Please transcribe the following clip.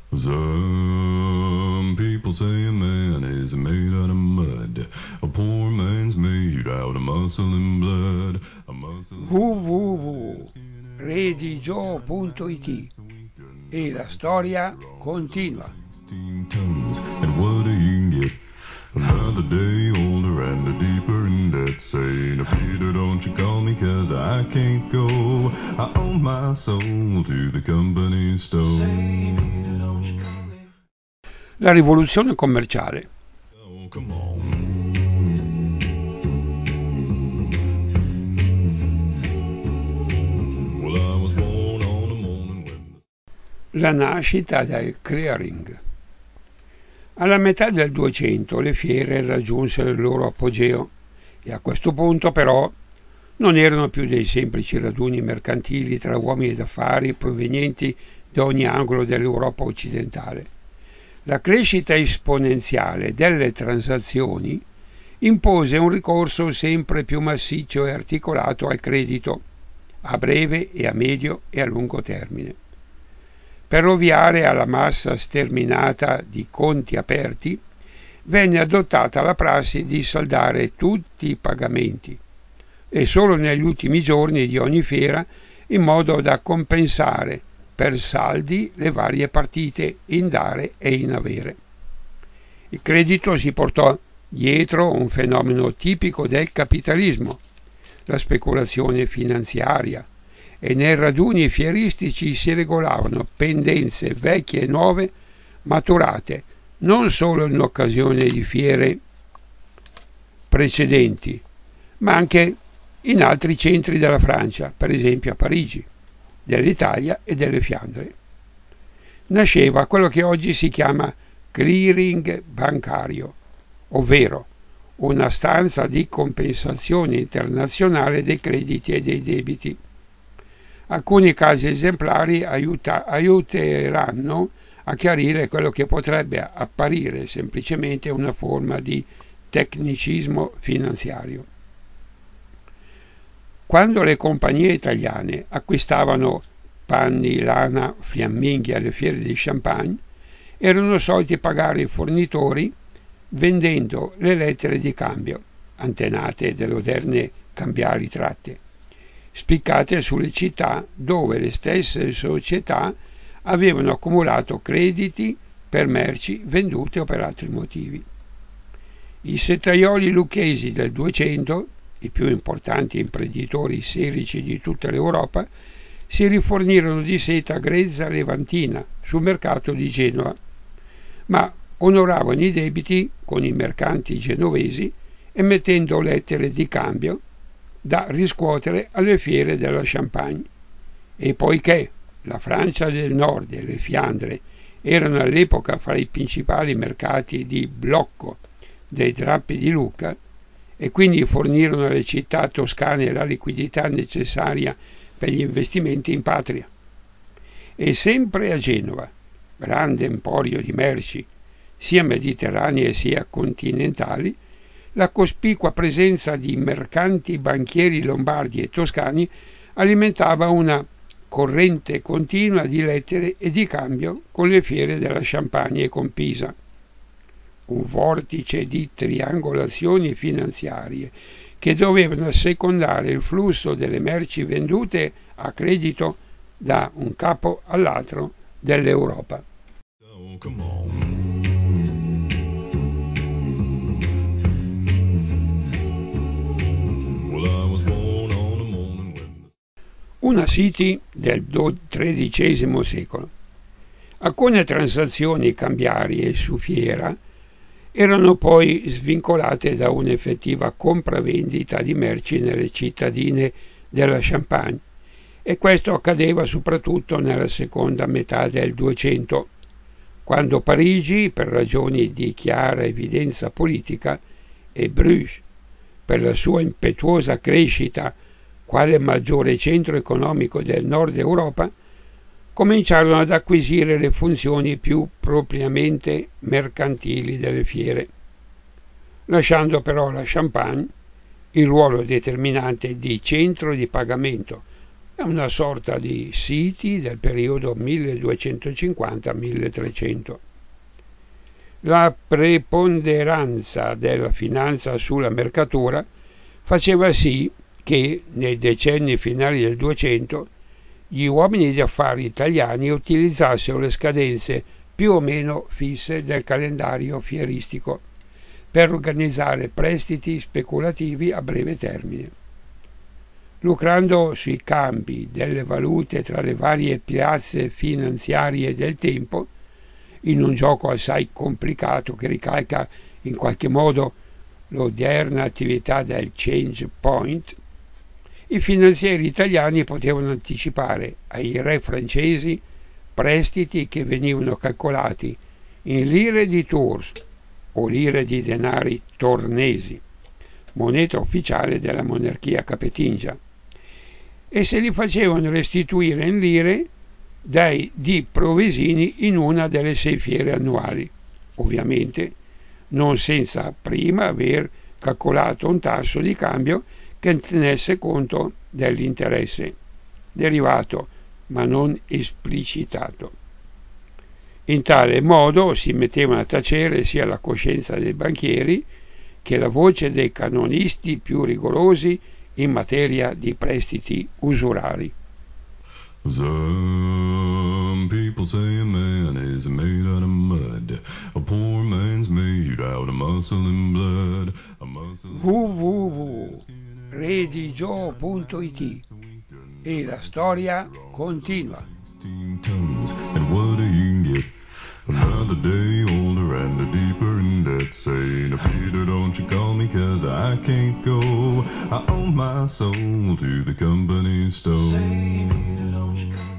Some people say a man is made out of mud. A poor man's made out of muscle and blood. www.redigio.it e la storia continua. 16 tons, and what do you get? Another day older and a deeper in debt. Saying, Peter, don't you call me, 'cause I can't go. I owe my soul to the company store. La rivoluzione commerciale. Oh, come on. Well, I was born on a morning when La nascita del clearing. Alla metà del 200 le fiere raggiunsero il loro apogeo e a questo punto però non erano più dei semplici raduni mercantili tra uomini d'affari provenienti da ogni angolo dell'Europa occidentale. La crescita esponenziale delle transazioni impose un ricorso sempre più massiccio e articolato al credito, a breve e a medio e a lungo termine. Per ovviare alla massa sterminata di conti aperti, venne adottata la prassi di saldare tutti i pagamenti e solo negli ultimi giorni di ogni fiera in modo da compensare per saldi le varie partite in dare e in avere. Il credito si portò dietro un fenomeno tipico del capitalismo, la speculazione finanziaria, e nei raduni fieristici si regolavano pendenze vecchie e nuove maturate non solo in occasione di fiere precedenti, ma anche in altri centri della Francia, per esempio a Parigi, dell'Italia e delle Fiandre. Nasceva quello che oggi si chiama clearing bancario, ovvero una stanza di compensazione internazionale dei crediti e dei debiti. Alcuni casi esemplari aiuteranno a chiarire quello che potrebbe apparire semplicemente una forma di tecnicismo finanziario. Quando le compagnie italiane acquistavano panni, lana, fiamminghi alle fiere di Champagne, erano soliti pagare i fornitori vendendo le lettere di cambio, antenate delle moderne cambiali tratte, spiccate sulle città dove le stesse società avevano accumulato crediti per merci vendute o per altri motivi. I settaioli lucchesi del 200, i più importanti imprenditori serici di tutta l'Europa, si rifornirono di seta grezza levantina sul mercato di Genova, ma onoravano i debiti con i mercanti genovesi emettendo lettere di cambio da riscuotere alle fiere della Champagne. E poiché la Francia del Nord e le Fiandre erano all'epoca fra i principali mercati di blocco dei drappi di Lucca e quindi fornirono alle città toscane la liquidità necessaria per gli investimenti in patria. E sempre a Genova, grande emporio di merci, sia mediterranee sia continentali, la cospicua presenza di mercanti banchieri lombardi e toscani alimentava una corrente continua di lettere e di cambio con le fiere della Champagne e con Pisa. Un vortice di triangolazioni finanziarie che dovevano assecondare il flusso delle merci vendute a credito da un capo all'altro dell'Europa. Oh, come on. Well, I was born on a morning when Una City del XIII secolo. Alcune transazioni cambiarie su fiera erano poi svincolate da un'effettiva compravendita di merci nelle cittadine della Champagne e questo accadeva soprattutto nella seconda metà del 200, quando Parigi, per ragioni di chiara evidenza politica, e Bruges, per la sua impetuosa crescita quale maggiore centro economico del nord Europa, cominciarono ad acquisire le funzioni più propriamente mercantili delle fiere, lasciando però la Champagne il ruolo determinante di centro di pagamento, È una sorta di City del periodo 1250-1300. La preponderanza della finanza sulla mercatura faceva sì che, nei decenni finali del 200, gli uomini di affari italiani utilizzassero le scadenze più o meno fisse del calendario fieristico per organizzare prestiti speculativi a breve termine. Lucrando sui cambi delle valute tra le varie piazze finanziarie del tempo, in un gioco assai complicato che ricalca in qualche modo l'odierna attività del change point, i finanzieri italiani potevano anticipare ai re francesi prestiti che venivano calcolati in lire di Tours o lire di denari tornesi, moneta ufficiale della monarchia capetingia, e se li facevano restituire in lire di provesini in una delle 6 fiere annuali, ovviamente non senza prima aver calcolato un tasso di cambio che tenesse conto dell'interesse derivato ma non esplicitato. In tale modo si mettevano a tacere sia la coscienza dei banchieri che la voce dei canonisti più rigorosi in materia di prestiti usurari. Some people say a man is made out of mud. A poor man's made out of muscle and blood. www.redigio.it e la storia continua. 16 tons, and what do you get? Another day older and deeper in debt. Saying, Peter, don't you call me, 'cause I can't go. I owe my soul to the company store. Say, Peter, don't you call me.